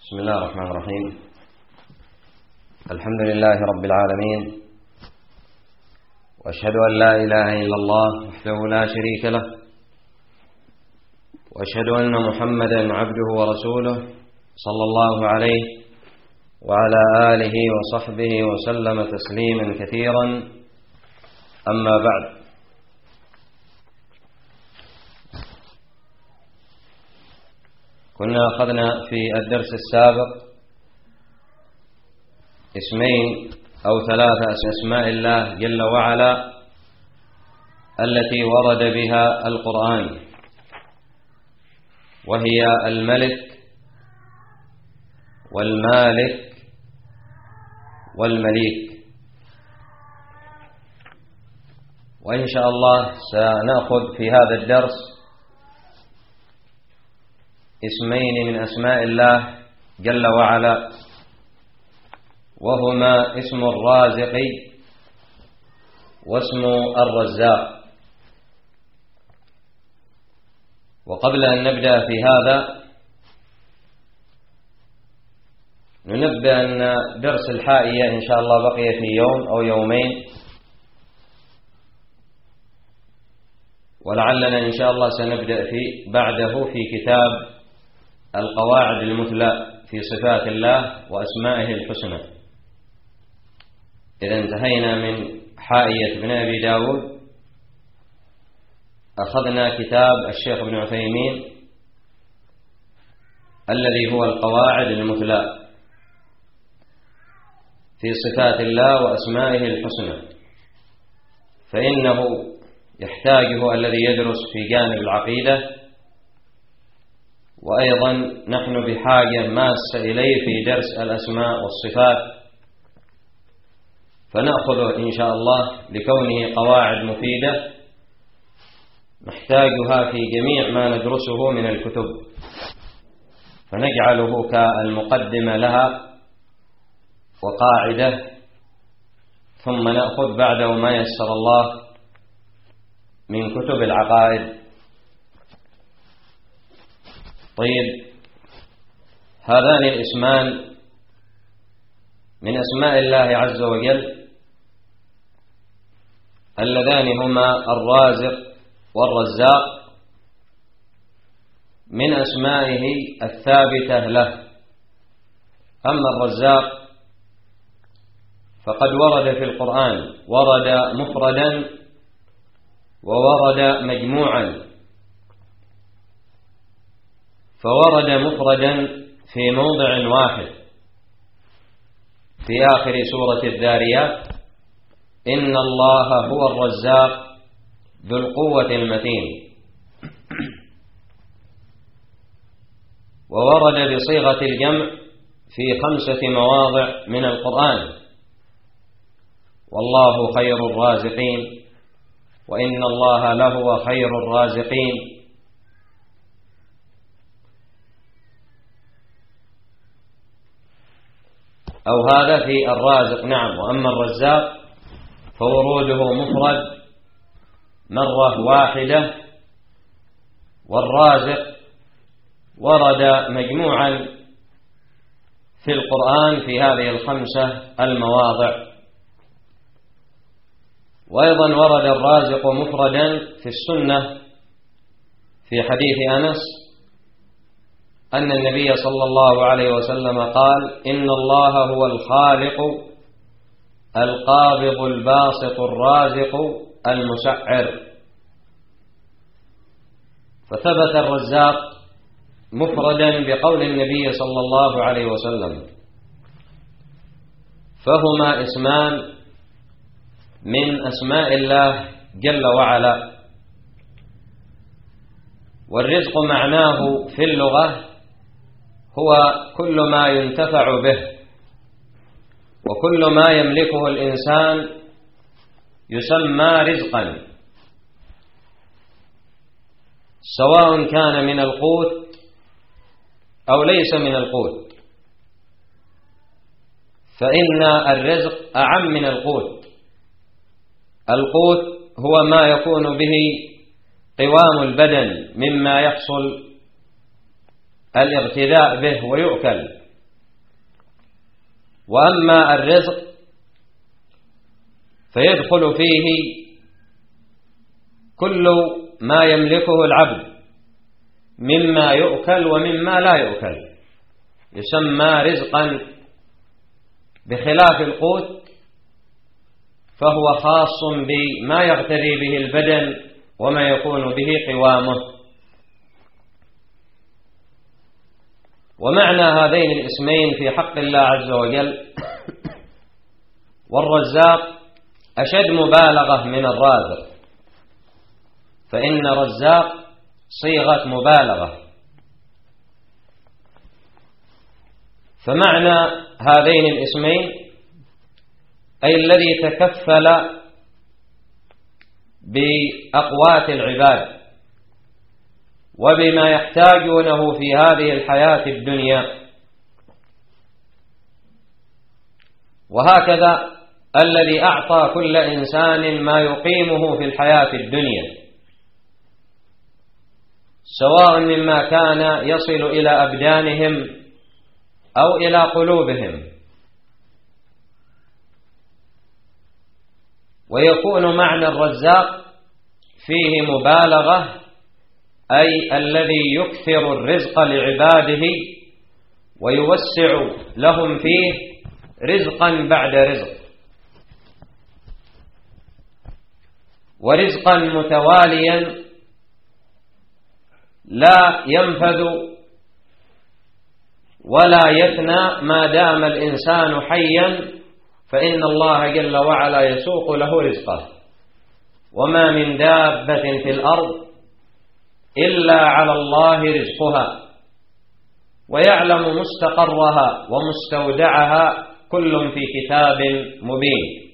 بسم الله الرحمن الرحيم. الحمد لله رب العالمين، وأشهد أن لا إله إلا الله وحده لا شريك له، وأشهد أن محمدا عبده ورسوله صلى الله عليه وعلى آله وصحبه وسلم تسليما كثيرا. أما بعد، كنا أخذنا في الدرس السابق اسمين أو ثلاثة أسماء الله جل وعلا التي ورد بها القرآن، وهي الملك والمالك والمليك. وإن شاء الله سنأخذ في هذا الدرس اسمين من أسماء الله جل وعلا، وهما اسم الرازق واسم الرزاق. وقبل أن نبدأ في هذا ننبه أن درس الحائية إن شاء الله بقي في يوم أو يومين، ولعلنا إن شاء الله سنبدأ بعده في كتاب القواعد المثلى في صفات الله وأسمائه الحسنى. إذا انتهينا من حائية ابن أبي داود، أخذنا كتاب الشيخ ابن عثيمين الذي هو القواعد المثلى في صفات الله وأسمائه الحسنى، فإنه يحتاجه الذي يدرس في جانب العقيدة، وأيضا نحن بحاجة ماسة إليه في درس الأسماء والصفات، فنأخذه إن شاء الله لكونه قواعد مفيدة نحتاجها في جميع ما ندرسه من الكتب، فنجعله كالمقدمة لها وقاعدة، ثم نأخذ بعده ما يسر الله من كتب العقائد. طيب، هذان الاسمان من أسماء الله عز وجل اللذان هما الرازق والرزاق من أسمائه الثابتة له. أما الرزاق فقد ورد في القرآن، ورد مفردا وورد مجموعا. فورد مفردا في موضع واحد في آخر سورة الذاريات: إن الله هو الرزاق ذو القوة المتين. وورد بصيغة الجمع في 5 مواضع من القرآن: والله خير الرازقين، وإن الله لهو خير الرازقين. أو هذا في الرازق، نعم. وأما الرزاق فوروده مفرد مرة واحدة، والرازق ورد مجموعا في القرآن في هذه 5 المواضع. وأيضا ورد الرازق مفردا في السنة في حديث أنس أن النبي صلى الله عليه وسلم قال: إن الله هو الخالق القابض الباسط الرازق المسعر. فثبت الرزاق مفردا بقول النبي صلى الله عليه وسلم. فهما اسمان من أسماء الله جل وعلا. والرزق معناه في اللغة هو كل ما ينتفع به، وكل ما يملكه الإنسان يسمى رزقا، سواء كان من القوت أو ليس من القوت، فإن الرزق أعم من القوت. القوت هو ما يكون به قوام البدن مما يحصل الاغتذاء به ويؤكل، وأما الرزق فيدخل فيه كل ما يملكه العبد مما يؤكل ومما لا يؤكل، يسمى رزقا، بخلاف القوت فهو خاص بما يغتذي به البدن وما يكون به قوامه. ومعنى هذين الاسمين في حق الله عز وجل والرزاق أشد مبالغة من الرازق، فإن رزاق صيغة مبالغة. فمعنى هذين الاسمين أي الذي تكفل بأقوات العباد وبما يحتاجونه في هذه الحياة الدنيا، وهكذا الذي أعطى كل إنسان ما يقيمه في الحياة الدنيا، سواء مما كان يصل إلى أبدانهم أو إلى قلوبهم. ويكون معنى الرزاق فيه مبالغة، أي الذي يكثر الرزق لعباده ويوسع لهم فيه رزقا بعد رزق، ورزقا متواليا لا ينفذ ولا يفنى ما دام الإنسان حيا، فإن الله جل وعلا يسوق له رزقه. وما من دابة في الأرض إلا على الله رزقها ويعلم مستقرها ومستودعها كل في كتاب مبين.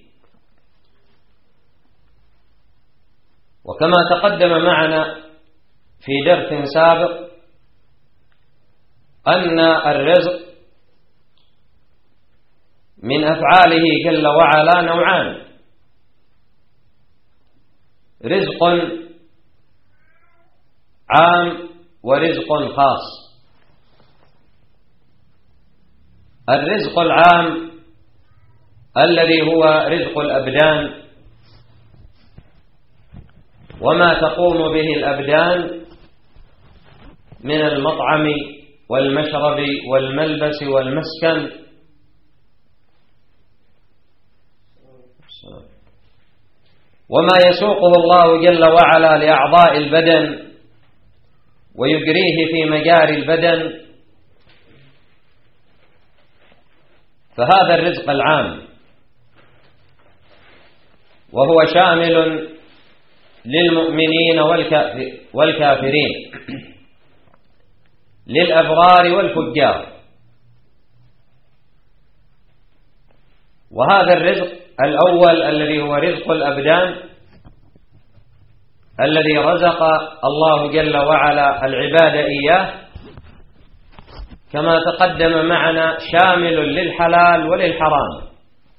وكما تقدم معنا في درس سابق أن الرزق من أفعاله جل وعلا نوعان: رزق عام ورزق خاص. الرزق العام الذي هو رزق الأبدان وما تقوم به الأبدان من المطعم والمشرب والملبس والمسكن، وما يسوقه الله جل وعلا لأعضاء البدن ويجريه في مجاري البدن، فهذا الرزق العام، وهو شامل للمؤمنين والكافرين، للأبرار والفجار. وهذا الرزق الأول الذي هو رزق الأبدان الذي رزق الله جل وعلا العباد إياه، كما تقدم معنا شامل للحلال وللحرام.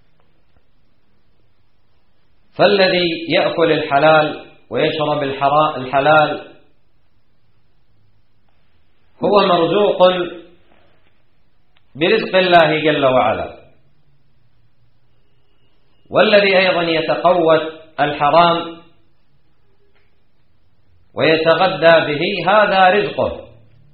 فالذي يأكل الحلال ويشرب الحلال هو مرزوق برزق الله جل وعلا، والذي أيضا يتقوت الحرام ويتغذى به هذا رزقه.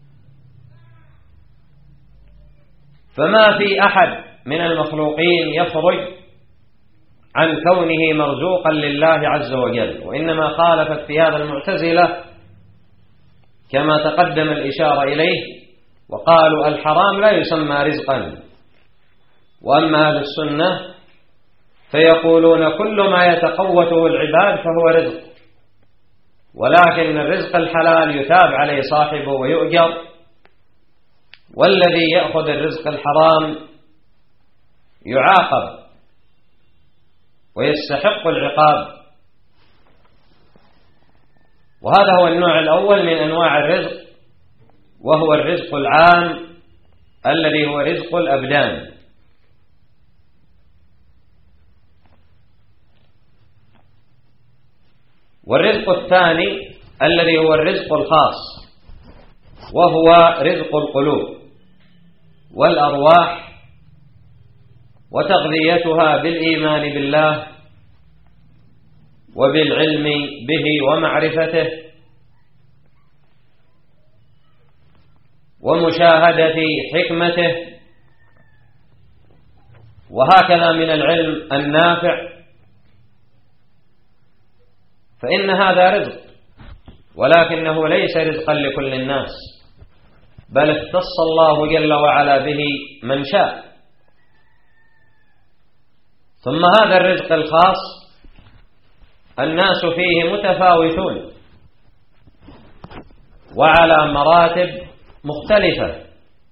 فما في أحد من المخلوقين يخرج عن كونه مرزوقا لله عز وجل، وإنما خالفت في هذا المعتزلة كما تقدم الإشارة إليه، وقالوا الحرام لا يسمى رزقا. وأما أهل السنة فيقولون كل ما يتقوته العباد فهو رزق، ولكن الرزق الحلال يثاب عليه صاحبه ويؤجر، والذي يأخذ الرزق الحرام يعاقب ويستحق العقاب. وهذا هو النوع الأول من أنواع الرزق، وهو الرزق العام الذي هو رزق الأبدان. والرزق الثاني الذي هو الرزق الخاص، وهو رزق القلوب والأرواح وتغذيتها بالإيمان بالله وبالعلم به ومعرفته ومشاهدة حكمته، وهكذا من العلم النافع، فإن هذا رزق، ولكنه ليس رزقا لكل الناس، بل اختص الله جل وعلا به من شاء. ثم هذا الرزق الخاص الناس فيه متفاوتون وعلى مراتب مختلفة،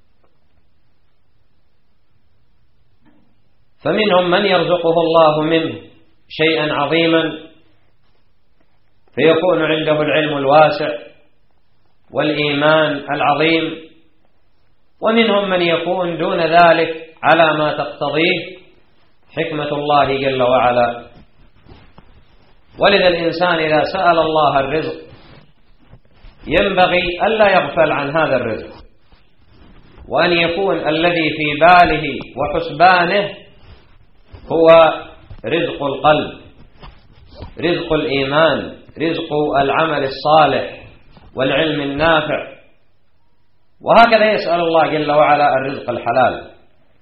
فمنهم من يرزقه الله منه شيئا عظيما فيكون عنده العلم الواسع والإيمان العظيم، ومنهم من يكون دون ذلك على ما تقتضيه حكمة الله جل وعلا. ولذا الإنسان إذا سأل الله الرزق ينبغي ألا يغفل عن هذا الرزق، وأن يكون الذي في باله وحسبانه هو رزق القلب، رزق الإيمان، رزق العمل الصالح والعلم النافع، وهكذا يسأل الله جل وعلا الرزق الحلال.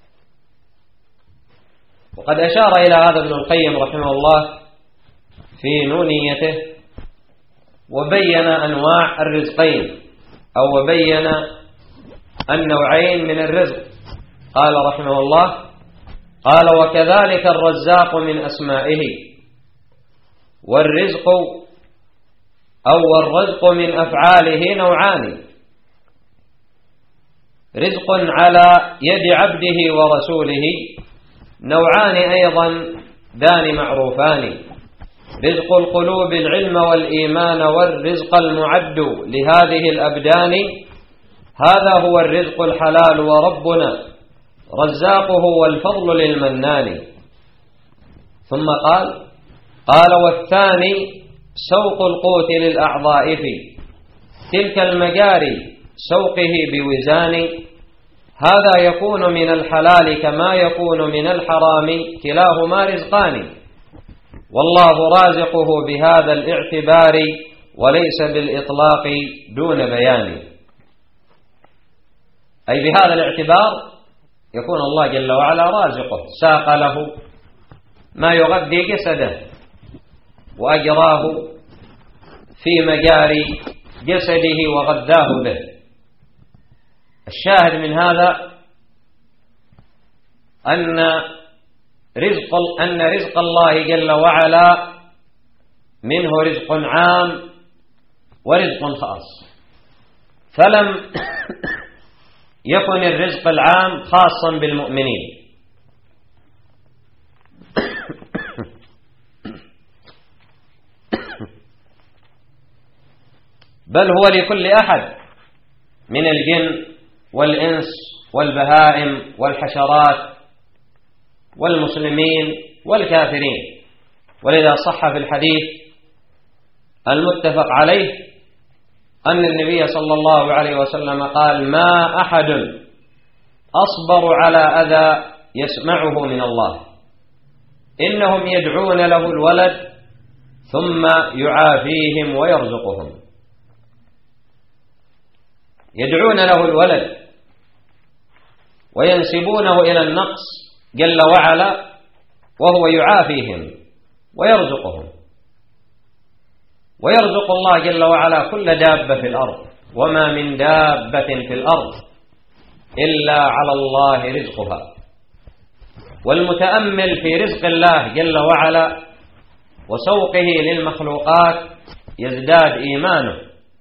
وقد أشار إلى هذا ابن القيم رحمه الله في نونيته، وبين أنواع الرزقين أو وبين النوعين من الرزق. قال رحمه الله: قال: وكذلك الرزاق من أسمائه، والرزق أو الرزق من أفعاله نوعان: رزق على يد عبده ورسوله، نوعان أيضا دان معروفان: رزق القلوب العلم والإيمان، والرزق المعد لهذه الأبدان، هذا هو الرزق الحلال، وربنا رزاقه والفضل للمنان. ثم قال: والثاني سوق القوت للأعضاء في تلك المجاري سوقه بوزان، هذا يكون من الحلال كما يكون من الحرام، كلاهما رزقان، والله رازقه بهذا الاعتبار، وليس بالإطلاق دون بيان. أي بهذا الاعتبار يكون الله جل وعلا رازقه، ساق له ما يغذي جسده وأجراه في مجاري جسده وغذاه به. الشاهد من هذا أن رزق الله جل وعلا منه رزق عام ورزق خاص، فلم يكن الرزق العام خاصا بالمؤمنين، بل هو لكل أحد من الجن والإنس والبهائم والحشرات والمسلمين والكافرين. ولذا صح في الحديث المتفق عليه أن النبي صلى الله عليه وسلم قال: ما أحد أصبر على أذى يسمعه من الله، إنهم يدعون له الولد ثم يعافيهم ويرزقهم. يدعون له الولد وينسبونه إلى النقص جل وعلا، وهو يعافيهم ويرزقهم. ويرزق الله جل وعلا كل دابة في الأرض، وما من دابة في الأرض إلا على الله رزقها. والمتأمل في رزق الله جل وعلا وسوقه للمخلوقات يزداد إيمانه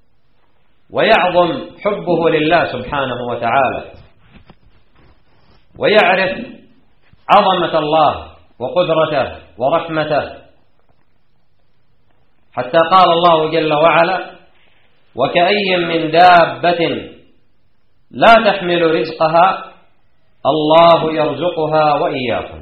ويعظم حبه لله سبحانه وتعالى، ويعرف عظمة الله وقدرته ورحمته، حتى قال الله جل وعلا: وكأي من دابة لا تحمل رزقها الله يرزقها وإياكم.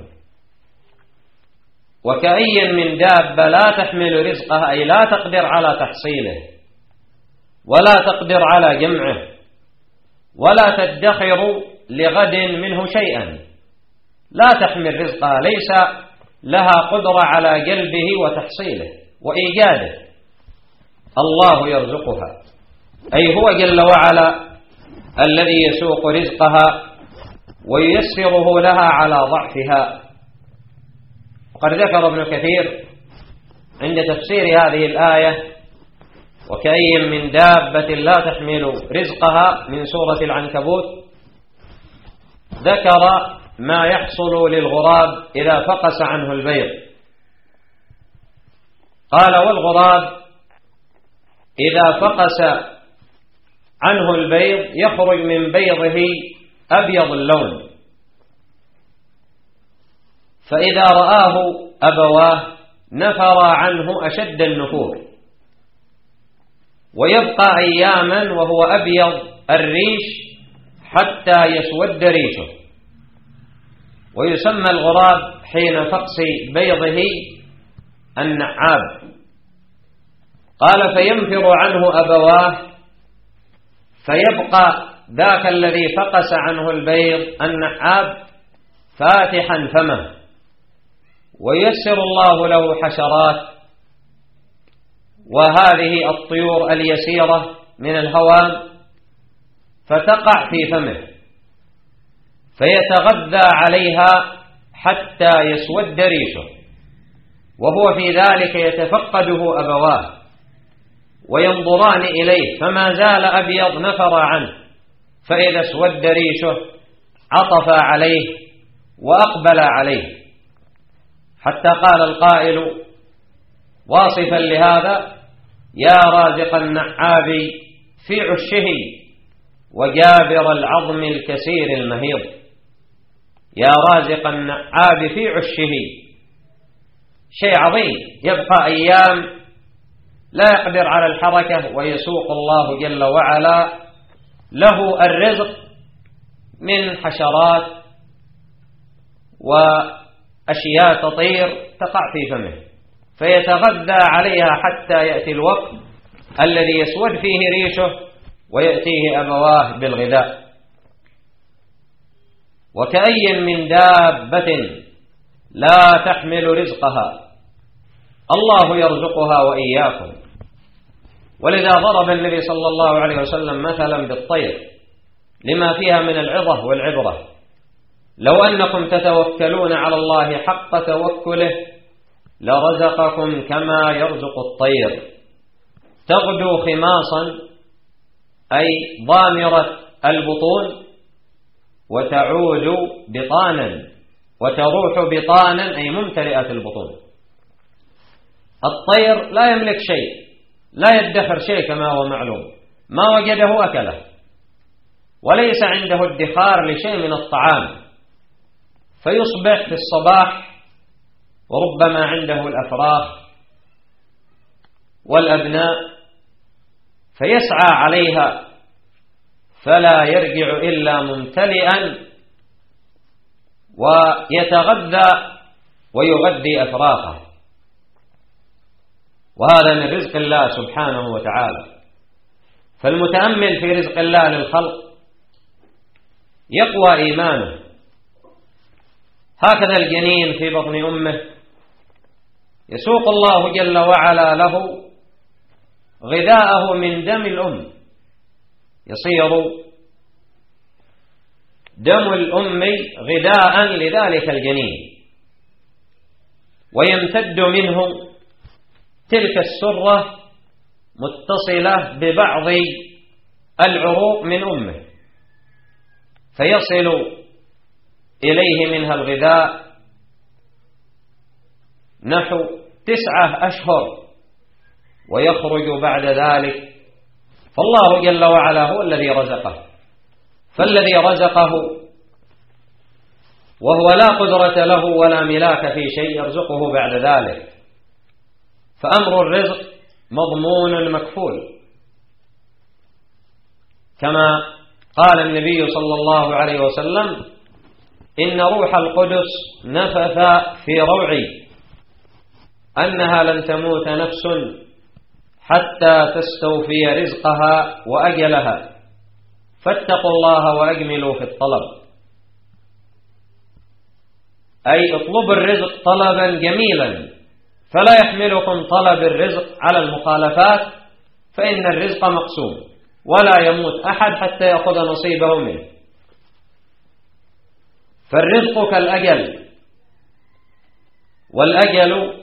وكأي من دابة لا تحمل رزقها، أي لا تقدر على تحصيله ولا تقدر على جمعه ولا تدخر لغد منه شيئا، لا تحمل رزقها، ليس لها قدرة على جلبه وتحصيله وإيجاده، الله يرزقها، أي هو جل وعلا الذي يسوق رزقها وييسره لها على ضعفها. وقد ذكر ابن كثير عند تفسير هذه الآية: وكأي من دابة لا تحمل رزقها، من سورة العنكبوت، ذكر ما يحصل للغراب إذا فقس عنه البيض. قال: والغراب إذا فقس عنه البيض يخرج من بيضه أبيض اللون، فإذا رآه أبواه نفر عنه أشد النفور، ويبقى أياما وهو أبيض الريش حتى يسود ريشه، ويسمى الغراب حين فقس بيضه النعاب. قال: فينفر عنه أبواه، فيبقى ذاك الذي فقس عنه البيض النعاب فاتحا فمه، وييسر الله له حشرات وهذه الطيور اليسيرة من الهوام فتقع في فمه، فيتغذى عليها حتى يسود ريشه، وهو في ذلك يتفقده أبواه وينظران إليه، فما زال أبيض نفر عنه، فإذا اسود ريشه عطف عليه وأقبل عليه، حتى قال القائل واصفا لهذا: يا رازق النعاب في عشه وجابر العظم الكثير المهيض. يا رازق النعاب في عشه، شيء عظيم، يبقى أيام لا يقدر على الحركة، ويسوق الله جل وعلا له الرزق من حشرات وأشياء تطير تقع في فمه، فيتغذى عليها حتى يأتي الوقت الذي يسود فيه ريشه ويأتيه أبواه بالغذاء. وكأي من دابة لا تحمل رزقها، الله يرزقها وإياكم. ولذا ضرب النبي صلى الله عليه وسلم مثلا بالطير لما فيها من العظة والعبرة: لو أنكم تتوكلون على الله حق توكله لرزقكم كما يرزق الطير، تغدو خماصا أي ضامرة البطون، وتعود بطانا، وتروح بطانا أي ممتلئة البطون. الطير لا يملك شيء، لا يدخر شيء كما هو معلوم، ما وجده أكله، وليس عنده ادخار لشيء من الطعام، فيصبح في الصباح وربما عنده الأفراخ والأبناء، فيسعى عليها فلا يرجع إلا ممتلئا، ويتغذى ويغذي أفراخه. وهذا من رزق الله سبحانه وتعالى. فالمتأمل في رزق الله للخلق يقوى إيمانه. هكذا الجنين في بطن أمه يسوق الله جل وعلا له غذاءه من دم الأم، يصير دم الأم غذاء لذلك الجنين، ويمتد منه تلك السرة متصلة ببعض العروق من أمه، فيصل إليه منها الغذاء نحو 9 أشهر، ويخرج بعد ذلك. فالله جل وعلا هو الذي رزقه، فالذي رزقه وهو لا قدرة له ولا ملاك في شيء يرزقه بعد ذلك، فأمر الرزق مضمون مكفول، كما قال النبي صلى الله عليه وسلم: إن روح القدس نفث في روعي أنها لن تموت نفس حتى تستوفي رزقها وأجلها، فاتقوا الله وأجملوا في الطلب. أي اطلبوا الرزق طلبا جميلا، فلا يحملكم طلب الرزق على المخالفات، فإن الرزق مقسوم ولا يموت أحد حتى يأخذ نصيبه منه. فالرزق كالأجل، والأجل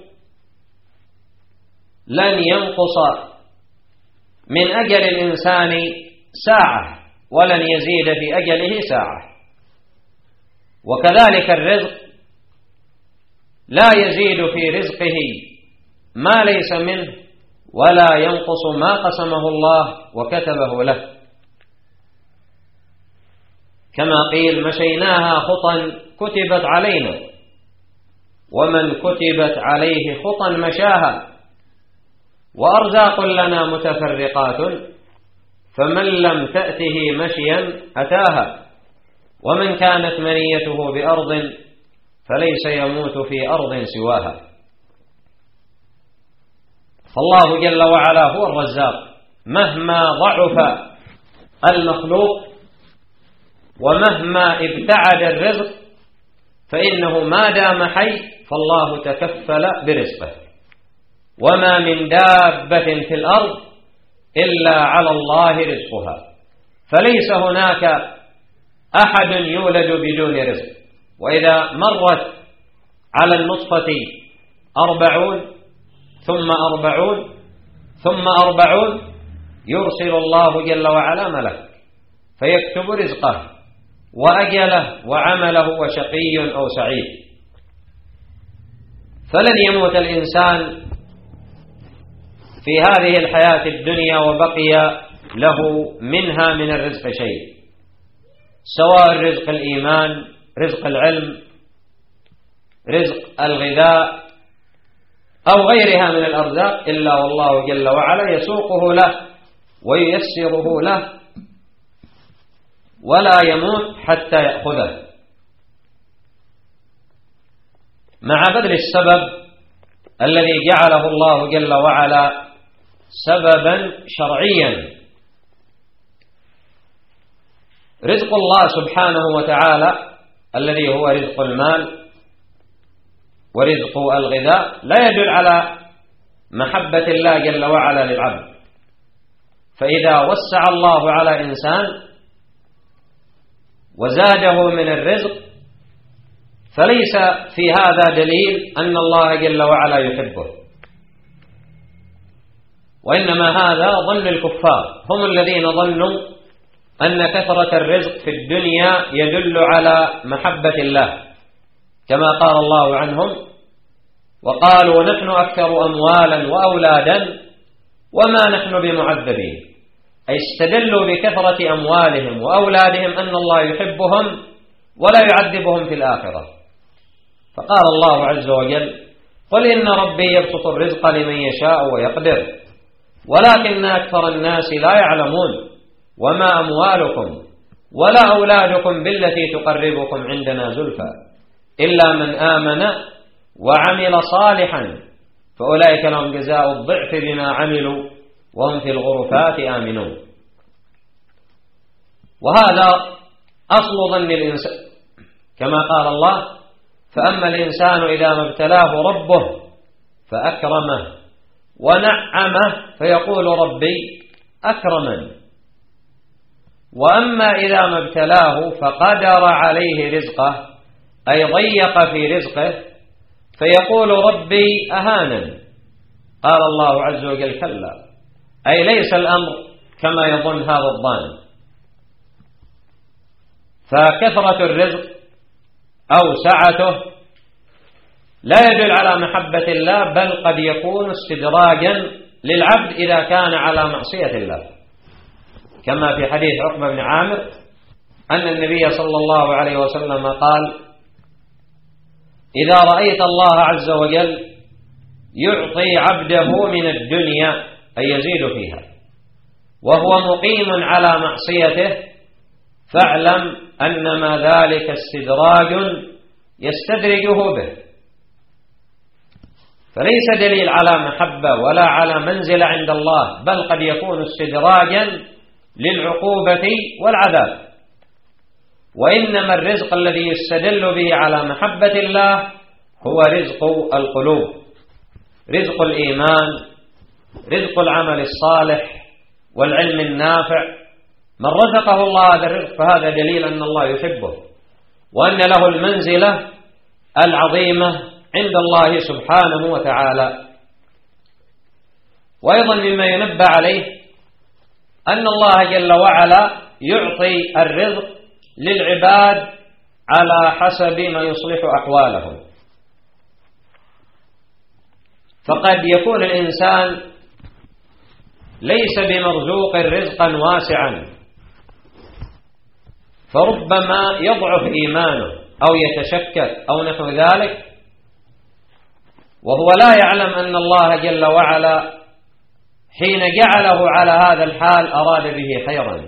لن ينقص من أجل الإنسان ساعة ولن يزيد في أجله ساعة، وكذلك الرزق لا يزيد في رزقه ما ليس منه ولا ينقص ما قسمه الله وكتبه له، كما قيل مشيناها خطا كتبت علينا، ومن كتبت عليه خطا مشاها، وأرزاق لنا متفرقات، فمن لم تأته مشيا أتاها، ومن كانت منيته بأرض فليس يموت في أرض سواها. فالله جل وعلا هو الرزاق، مهما ضعف المخلوق ومهما ابتعد الرزق فإنه ما دام حي فالله تكفل برزقه، وما من دابة في الأرض إلا على الله رزقها، فليس هناك أحد يولد بدون رزق. وإذا مرت على النطفة 40 ثم 40 ثم 40 يرسل الله جل وعلا ملك فيكتب رزقه وأجله وعمله وشقي أو سعيد. فلن يموت الإنسان في هذه الحياة الدنيا وبقي له منها من الرزق شيء، سواء رزق الإيمان، رزق العلم، رزق الغذاء أو غيرها من الأرزاق، إلا والله جل وعلا يسوقه له وييسره له ولا يموت حتى يأخذه، مع بذل السبب الذي جعله الله جل وعلا سببا شرعيا. رزق الله سبحانه وتعالى الذي هو رزق المال ورزق الغذاء لا يدل على محبة الله جل وعلا للعبد، فإذا وسع الله على إنسان وزاده من الرزق فليس في هذا دليل أن الله جل وعلا يحبه، وإنما هذا ظن الكفار، هم الذين ظنوا أن كثرة الرزق في الدنيا يدل على محبة الله، كما قال الله عنهم وقالوا نحن أكثر أموالا وأولادا وما نحن بمعذبين، أي استدلوا بكثرة أموالهم وأولادهم أن الله يحبهم ولا يعذبهم في الآخرة. فقال الله عز وجل قل إن ربي يبسط الرزق لمن يشاء ويقدر ولكن أكثر الناس لا يعلمون وما أموالكم ولا أولادكم بالتي تقربكم عندنا زلفى إلا من آمن وعمل صالحا فأولئك لهم جزاء الضعف بما عملوا وهم في الغرفات آمنون. وهذا أصل ظن الإنسان، كما قال الله فأما الإنسان إذا ما ابتلاه ربه فأكرمه ونعمه فيقول ربي أكرمن، وأما إذا ما ابتلاه فقدر عليه رزقه أي ضيق في رزقه فيقول ربي أهانن. قال الله عز وجل كلا، أي ليس الأمر كما يظن هذا الظان، فكثرة الرزق أو سعته لا يدل على محبة الله، بل قد يكون استدراجا للعبد إذا كان على معصية الله، كما في حديث عقبة بن عامر أن النبي صلى الله عليه وسلم قال إذا رأيت الله عز وجل يعطي عبده من الدنيا أي يزيد فيها وهو مقيم على معصيته فاعلم أنما ذلك استدراج يستدرجه به، فليس دليل على محبة ولا على منزل عند الله، بل قد يكون استدراجا للعقوبة والعذاب. وإنما الرزق الذي يستدل به على محبة الله هو رزق القلوب، رزق الإيمان، رزق العمل الصالح والعلم النافع. من رزقه الله هذا الرزق فهذا دليل أن الله يحبه وأن له المنزلة العظيمة عند الله سبحانه وتعالى. وأيضا مما ينبه عليه أن الله جل وعلا يعطي الرزق للعباد على حسب ما يصلح أحوالهم. فقد يكون الإنسان ليس بمرزوق رزقا واسعا، فربما يضعف إيمانه أو يتشكك أو نحو ذلك، وهو لا يعلم أن الله جل وعلا حين جعله على هذا الحال أراد به خيرا.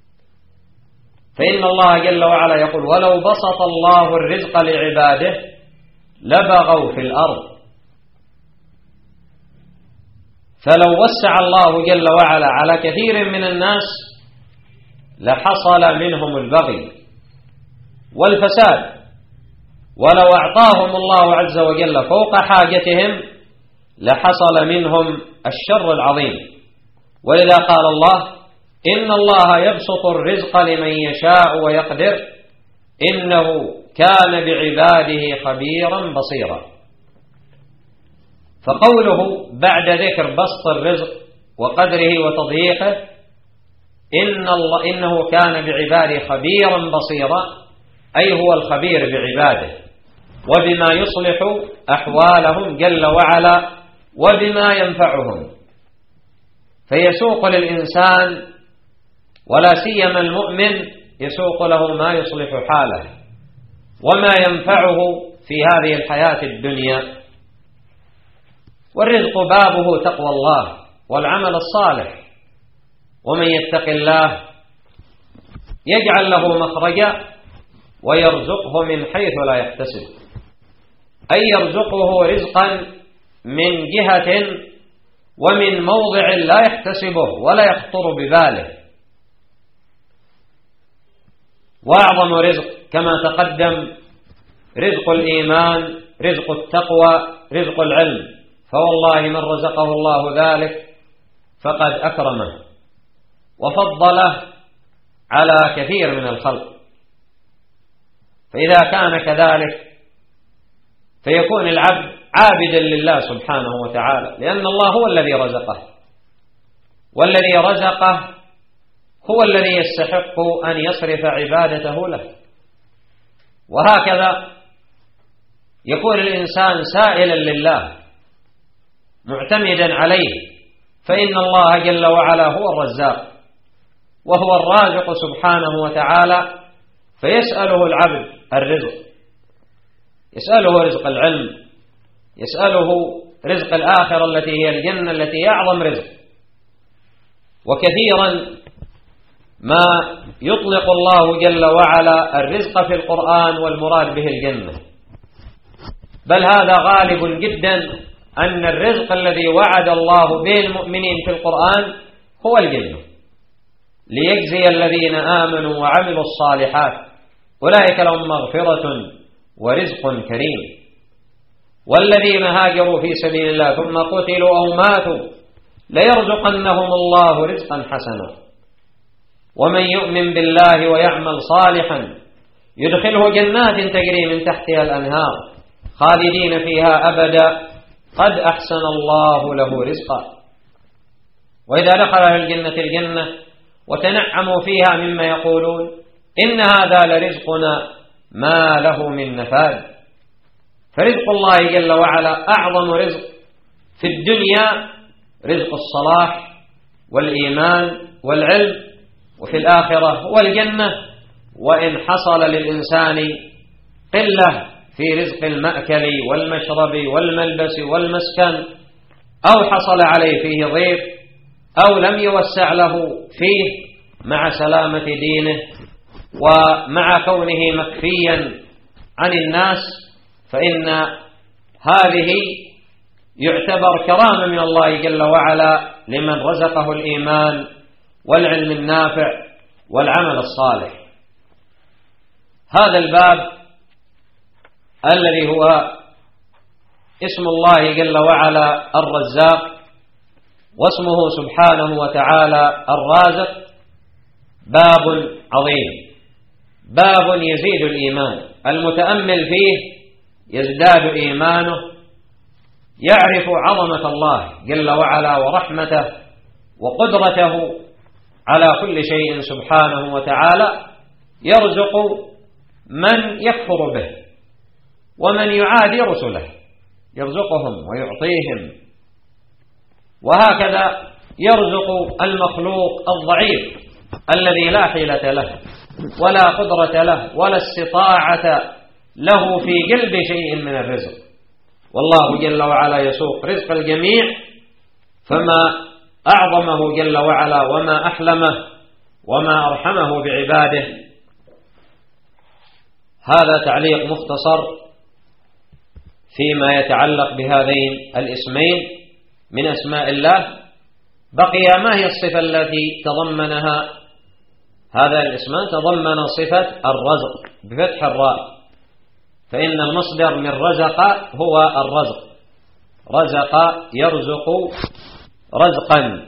فإن الله جل وعلا يقول: ولو بسط الله الرزق لعباده لبغوا في الأرض. فلو وسع الله جل وعلا على كثير من الناس لحصل منهم البغي والفساد، ولو أعطاهم الله عز وجل فوق حاجتهم لحصل منهم الشر العظيم. ولذا قال الله: إن الله يبسط الرزق لمن يشاء ويقدر إنه كان بعباده خبيرا بصيرا. فقوله بعد ذكر بسط الرزق وقدره وتضييقه إنه كان بعباده خبيرا بصيرا، أي هو الخبير بعباده وبما يصلح أحوالهم جل وعلا وبما ينفعهم. فيسوق للإنسان ولا سيما المؤمن يسوق له ما يصلح حاله وما ينفعه في هذه الحياة الدنيا. والرزق بابه تقوى الله والعمل الصالح، ومن يتق الله يجعل له مخرجا ويرزقه من حيث لا يحتسب، أي يرزقه رزقا من جهة ومن موضع لا يحتسبه ولا يخطر بباله. وأعظم رزق كما تقدم رزق الإيمان، رزق التقوى، رزق العلم. فوالله من رزقه الله ذلك فقد أكرمه وفضله على كثير من الخلق. فإذا كان كذلك فيكون العبد عابدا لله سبحانه وتعالى، لأن الله هو الذي رزقه، والذي رزقه هو الذي يستحق أن يصرف عبادته له. وهكذا يكون الإنسان سائلا لله معتمدا عليه، فإن الله جل وعلا هو الرزاق وهو الرازق سبحانه وتعالى. فيسأله العبد الرزق، يسأله رزق العلم، يسأله رزق الآخرة التي هي الجنة التي هي أعظم رزق. وكثيرا ما يطلق الله جل وعلا الرزق في القرآن والمراد به الجنة، بل هذا غالب جدا أن الرزق الذي وعد الله به المؤمنين في القرآن هو الجنة، ليجزي الذين آمنوا وعملوا الصالحات أولئك لهم مغفرة ورزق كريم. والذين هاجروا في سبيل الله ثم قتلوا أو ماتوا ليرزقنهم الله رزقا حسنا، ومن يؤمن بالله ويعمل صالحا يدخله جنات تجري من تحتها الأنهار خالدين فيها أبدا قد أحسن الله له رزقا. وإذا دخل الجنة وتنعموا فيها مما يقولون إن هذا لرزقنا ما له من نفاد. فرزق الله جل وعلا أعظم رزق في الدنيا رزق الصلاح والإيمان والعلم، وفي الآخرة هو الجنة. وإن حصل للإنسان قلة في رزق المأكل والمشرب والملبس والمسكن، أو حصل عليه فيه ضيق، أو لم يوسع له فيه مع سلامة دينه ومع كونه مكفيا عن الناس، فإن هذه يعتبر كرامة من الله جل وعلا لمن رزقه الإيمان والعلم النافع والعمل الصالح. هذا الباب الذي هو اسم الله جل وعلا الرزاق، واسمه سبحانه وتعالى الرازق، باب عظيم، باب يزيد الإيمان، المتأمل فيه يزداد إيمانه، يعرف عظمة الله جل وعلا ورحمته وقدرته على كل شيء سبحانه وتعالى، يرزق من يكفر به ومن يعادي رسله، يرزقهم ويعطيهم، وهكذا يرزق المخلوق الضعيف الذي لا حيلة له ولا قدرة له ولا استطاعة له في جلب شيء من الرزق، والله جل وعلا يسوق رزق الجميع، فما أعظمه جل وعلا وما أحلمه وما أرحمه بعباده. هذا تعليق مختصر فيما يتعلق بهذين الاسمين من أسماء الله. بقي ما هي الصفة التي تضمنها هذا الاسمان؟ تضمن صفة الرزق بفتح الراء، فإن المصدر من رزق هو الرزق، رزق يرزق رزقا،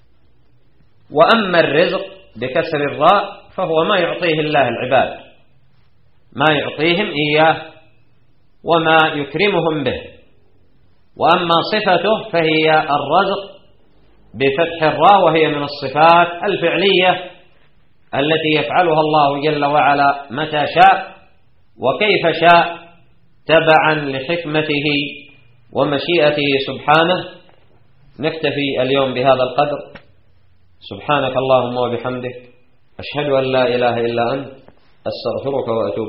وأما الرزق بكسر الراء فهو ما يعطيه الله العباد، ما يعطيهم إياه وما يكرمهم به، وأما صفته فهي الرزق بفتح الراء، وهي من الصفات الفعلية التي يفعلها الله جل وعلا متى شاء وكيف شاء تبعا لحكمته ومشيئته سبحانه. نكتفي اليوم بهذا القدر، سبحانك اللهم وبحمدك، أشهد أن لا إله إلا أنت، أستغفرك وأتوب